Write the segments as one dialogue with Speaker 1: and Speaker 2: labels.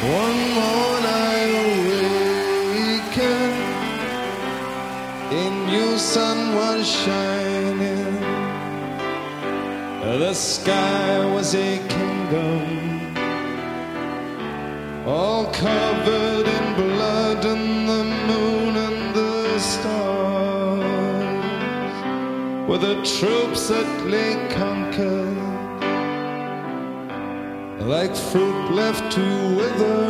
Speaker 1: One morn I awakened, a new sun was shining. The sky was a kingdom, all covered in blood, and the moon and the stars were the troops that lay conquered, like fruit left to wither,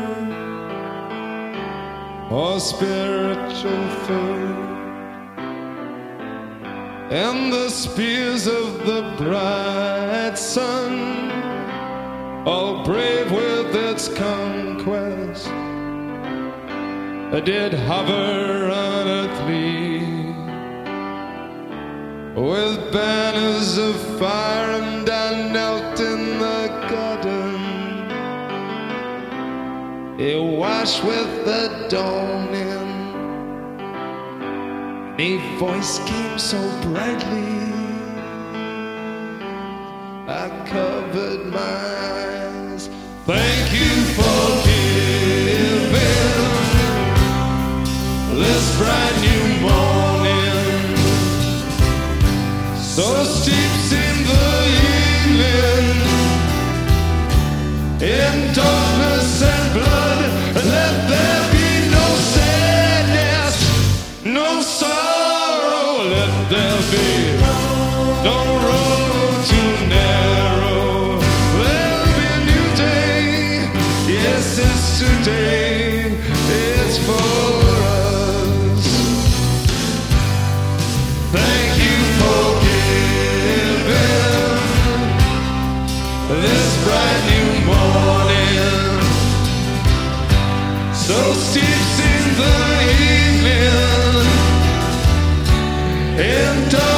Speaker 1: or spiritual food. And the spears of the bright sun, all brave with its conquest, did hover unearthly with banners of fire, and I knelt in the garden, washed with the dawning. A voice came so brightly, I covered my eyes. Thank you for giving this bright new morning. So steeps in the evening, in darkness and blood, let there be no sadness, no sorrow. Let there be no road too narrow. There'll be a new day, yes, it's today, it's for us. Thank you for giving this bright new morning. So steeps in the evening, in dark